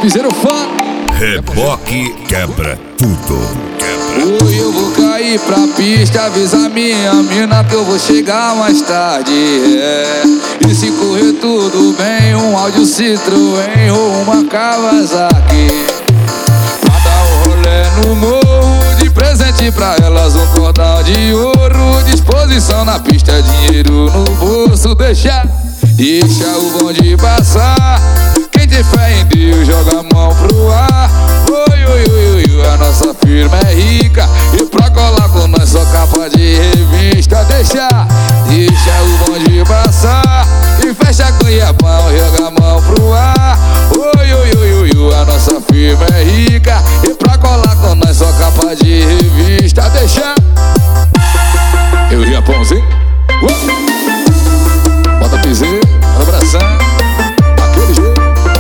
Fizeram fã. Reboque quebra tudo. Oi, eu vou cair pra pista, avisa minha mina que eu vou chegar mais tarde. E se correr tudo bem, um áudio Citroën ou uma Kawasaki. Pra dar um rolê no morro, de presente pra elas um cordão de ouro. Disposição na pista, dinheiro no bolso. Deixa o bonde passar. Quem tem fé em Deus joga a mão pro ar. Oi, oi, oi, oi, a nossa firma é rica. E pra colar com nós só capa de revista. Deixa o bonde passar. E fecha com Iapão, joga a mão pro ar. Oi, oi, oi, oi, oi, a nossa firma é rica. E pra colar com nós só capa de revista. Deixa eu Iapãozinho. Bota piseiro, abração. Aquele jeito.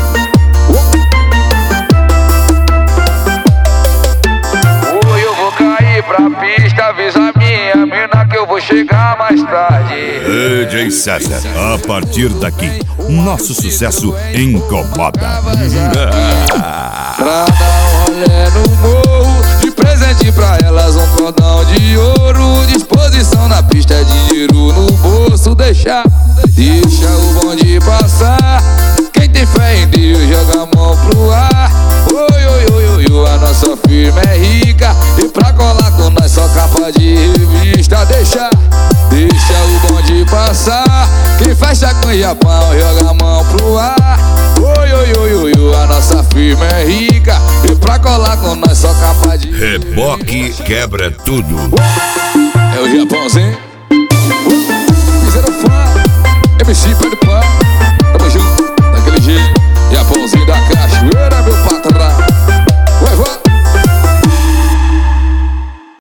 Pra pista, avisa minha mina que eu vou chegar mais tarde. DJ César, a partir daqui, nosso sucesso incomoda. Pra dar um rolê no morro, de presente pra elas um cordão de ouro. Disposição na pista, dinheiro no bolso. Deixa o bonde passar. Quem tem fé em Deus joga a mão pro ar. Oi, oi, oi, oi, oi, a nossa firma é rica. E pra colar com nós só capa de revista. Deixa o bonde passar. Quem fecha com Iapão joga a mão pro ar. Oi, oi, oi, oi, oi, a nossa firma é rica. E pra colar com nós só capa de Reboque quebra tudo. É o Iapãozinho. Fizeram fã. MC Pé do Pão.